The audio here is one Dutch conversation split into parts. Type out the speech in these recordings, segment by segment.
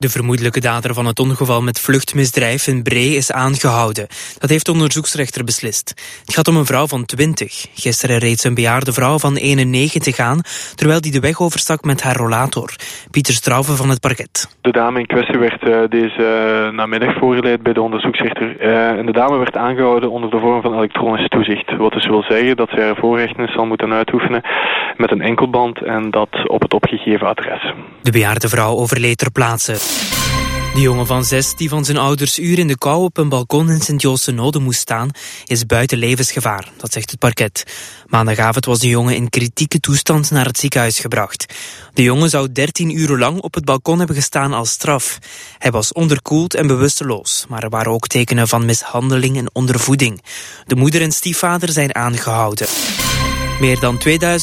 De vermoedelijke dader van het ongeval met vluchtmisdrijf in Bree is aangehouden. Dat heeft de onderzoeksrechter beslist. Het gaat om een vrouw van 20. Gisteren reed ze een bejaarde vrouw van 91 aan, terwijl die de weg overstak met haar rollator. Pieter Strauve van het parket. De dame in kwestie werd deze namiddag voorgeleid bij de onderzoeksrechter. En de dame werd aangehouden onder de vorm van elektronisch toezicht. Wat dus wil zeggen dat zij haar voorrechten zal moeten uitoefenen met een enkelband en dat op het opgegeven adres. De bejaarde vrouw overleed ter plaatse. De jongen van 6 die van zijn ouders uren in de kou op een balkon in Sint-Joost-Node moest staan, is buiten levensgevaar, dat zegt het parket. Maandagavond was de jongen in kritieke toestand naar het ziekenhuis gebracht. De jongen zou 13 uur lang op het balkon hebben gestaan als straf. Hij was onderkoeld en bewusteloos, maar er waren ook tekenen van mishandeling en ondervoeding. De moeder en stiefvader zijn aangehouden. Meer dan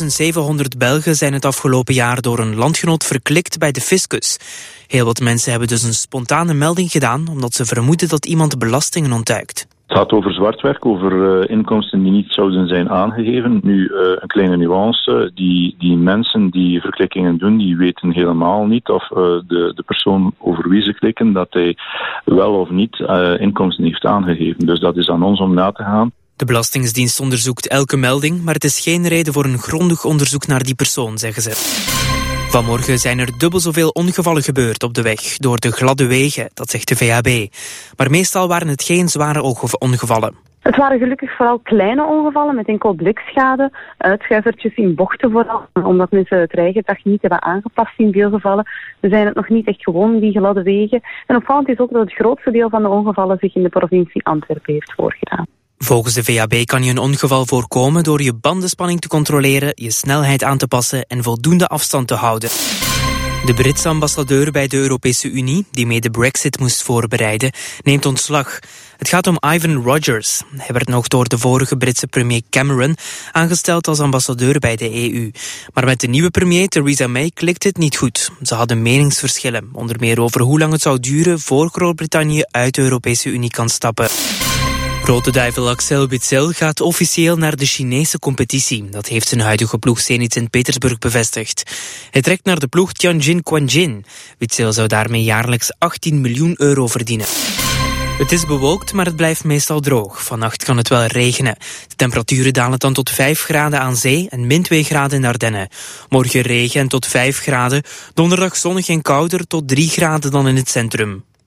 2700 Belgen zijn het afgelopen jaar door een landgenoot verklikt bij de fiscus. Heel wat mensen hebben dus een spontane melding gedaan omdat ze vermoeden dat iemand belastingen ontduikt. Het gaat over zwartwerk, over inkomsten die niet zouden zijn aangegeven. Nu, een kleine nuance. Die mensen die verklikkingen doen, die weten helemaal niet of de persoon over wie ze klikken, dat hij wel of niet inkomsten heeft aangegeven. Dus dat is aan ons om na te gaan. De Belastingdienst onderzoekt elke melding, maar het is geen reden voor een grondig onderzoek naar die persoon, zeggen ze. Vanmorgen zijn er dubbel zoveel ongevallen gebeurd op de weg door de gladde wegen, dat zegt de VAB. Maar meestal waren het geen zware ongevallen. Het waren gelukkig vooral kleine ongevallen met enkel blikschade, uitschuivertjes in bochten vooral, omdat mensen het rijgedrag niet hebben aangepast in veel gevallen. We zijn het nog niet echt gewoon, die gladde wegen. En opvallend is ook dat het grootste deel van de ongevallen zich in de provincie Antwerpen heeft voorgedaan. Volgens de VAB kan je een ongeval voorkomen door je bandenspanning te controleren, je snelheid aan te passen en voldoende afstand te houden. De Britse ambassadeur bij de Europese Unie, die mee de Brexit moest voorbereiden, neemt ontslag. Het gaat om Ivan Rogers. Hij werd nog door de vorige Britse premier Cameron aangesteld als ambassadeur bij de EU. Maar met de nieuwe premier Theresa May klikt het niet goed. Ze hadden meningsverschillen, onder meer over hoe lang het zou duren voor Groot-Brittannië uit de Europese Unie kan stappen. Rode duivel Axel Witsel gaat officieel naar de Chinese competitie. Dat heeft zijn huidige ploeg Zenit Sint-Petersburg bevestigd. Hij trekt naar de ploeg Tianjin Quanjin. Witsel zou daarmee jaarlijks 18 miljoen euro verdienen. Het is bewolkt, maar het blijft meestal droog. Vannacht kan het wel regenen. De temperaturen dalen dan tot 5 graden aan zee en min 2 graden in Ardennen. Morgen regen en tot 5 graden. Donderdag zonnig en kouder tot 3 graden dan in het centrum.